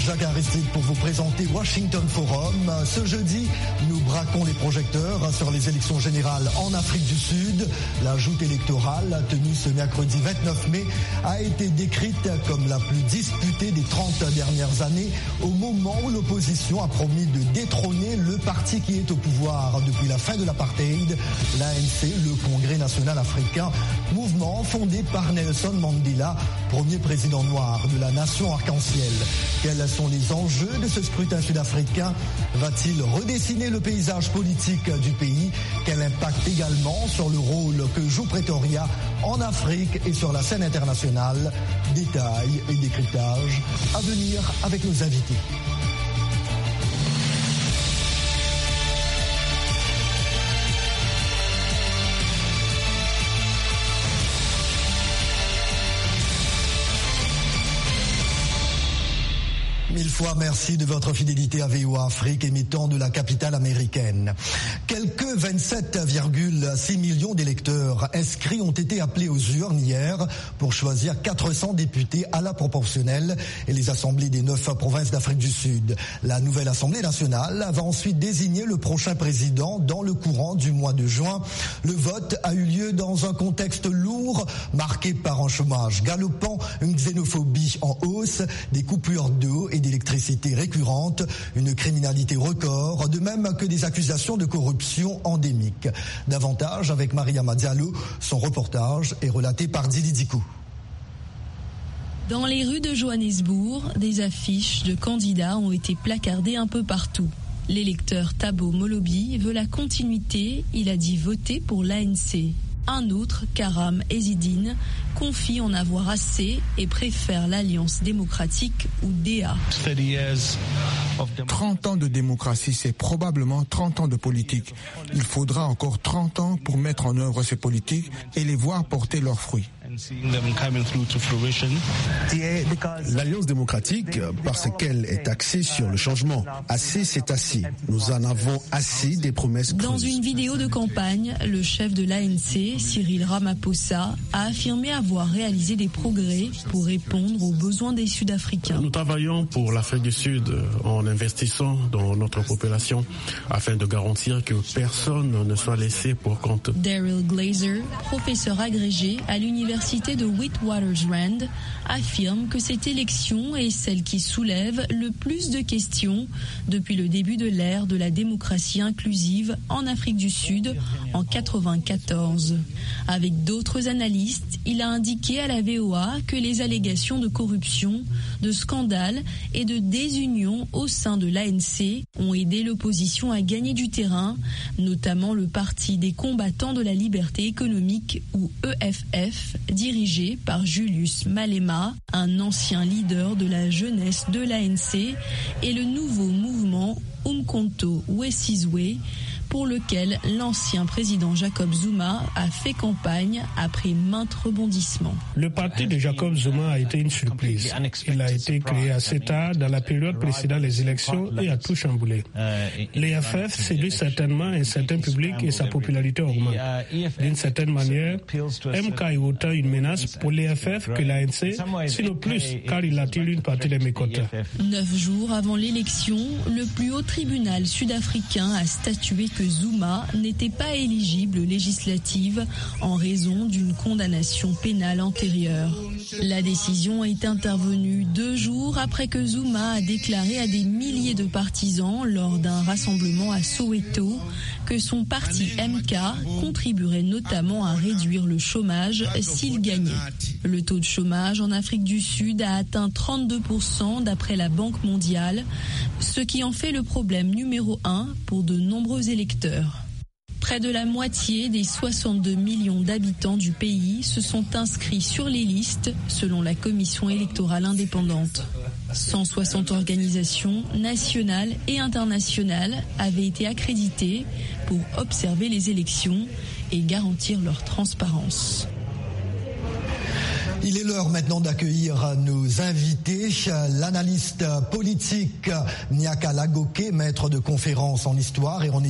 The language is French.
Jacques Aristide pour vous présenter Washington Forum. Ce jeudi, nous braquons les projecteurs sur les élections générales en Afrique du Sud. La joute électorale tenue ce mercredi 29 mai a été décrite comme la plus disputée des 30 dernières années, au moment où l'opposition a promis de détrôner le parti qui est au pouvoir depuis la fin de l'apartheid, l'ANC, le Congrès national africain, mouvement fondé par Nelson Mandela, premier président noir de la nation arc-en-ciel. Quels sont les enjeux de ce scrutin sud-africain? Va-t-il redessiner le paysage politique du pays? Quel impact également sur le rôle que joue Pretoria en Afrique et sur la scène internationale? Détails et décryptage à venir avec nos invités. Mille fois merci de votre fidélité à VOA Afrique, émettant de la capitale américaine. Quelques 27,6 millions d'électeurs inscrits ont été appelés aux urnes hier pour choisir 400 députés à la proportionnelle et les assemblées des 9 provinces d'Afrique du Sud. La nouvelle Assemblée nationale va ensuite désigner le prochain président dans le courant du mois de juin. Le vote a eu lieu dans un contexte lourd, marqué par un chômage galopant, une xénophobie en hausse, des coupures d'eau et d'électricité récurrente, une criminalité record, de même que des accusations de corruption endémique. Davantage avec Mariama Diallo, son reportage est relaté par Dili Dikou. Dans les rues de Johannesburg, des affiches de candidats ont été placardées un peu partout. L'électeur Thabo Molobi veut la continuité, il a dit voter pour l'ANC. Un autre, Karam Ezidine, confie en avoir assez et préfère l'Alliance démocratique ou DA. 30 ans de démocratie, c'est probablement 30 ans de politique. Il faudra encore 30 ans pour mettre en œuvre ces politiques et les voir porter leurs fruits. L'Alliance démocratique, parce qu'elle est axée sur le changement. Assez, c'est assez. Nous en avons assez des promesses creuses. Dans une vidéo de campagne, le chef de l'ANC, Cyril Ramaphosa, a affirmé avoir réalisé des progrès pour répondre aux besoins des Sud-Africains. Nous travaillons pour l'Afrique du Sud en investissant dans notre population afin de garantir que personne ne soit laissé pour compte. Daryl Glazer, professeur agrégé à l'université de Witwatersrand, affirme que cette élection est celle qui soulève le plus de questions depuis le début de l'ère de la démocratie inclusive en Afrique du Sud en 1994. Avec d'autres analystes, il a indiqué à la VOA que les allégations de corruption, de scandale et de désunion au sein de l'ANC ont aidé l'opposition à gagner du terrain, notamment le Parti des combattants de la liberté économique ou EFF, dirigé par Julius Malema, un ancien leader de la jeunesse de l'ANC, et le nouveau mouvement Umkhonto weSizwe, pour lequel l'ancien président Jacob Zuma a fait campagne après maintes rebondissements. Le parti de Jacob Zuma a été une surprise. Il a été créé assez tard dans la période précédant les élections et a tout chamboulé. L'EFF séduit certainement un certain public et sa popularité augmente. D'une certaine manière, MK est autant une menace pour l'EFF que l'ANC, sinon plus, car il attire une partie des mécontents. 9 jours avant l'élection, le plus haut tribunal sud-africain a statué que Zuma n'était pas éligible aux législatives en raison d'une condamnation pénale antérieure. La décision est intervenue 2 jours après que Zuma a déclaré à des milliers de partisans lors d'un rassemblement à Soweto que son parti MK contribuerait notamment à réduire le chômage s'il gagnait. Le taux de chômage en Afrique du Sud a atteint 32% d'après la Banque mondiale, ce qui en fait le problème numéro 1 pour de nombreux électeurs. Près de la moitié des 62 millions d'habitants du pays se sont inscrits sur les listes, selon la Commission électorale indépendante. 160 organisations nationales et internationales avaient été accréditées pour observer les élections et garantir leur transparence. Il est l'heure maintenant d'accueillir nos invités. L'analyste politique Nyaka Lagoke, maître de conférences en histoire et en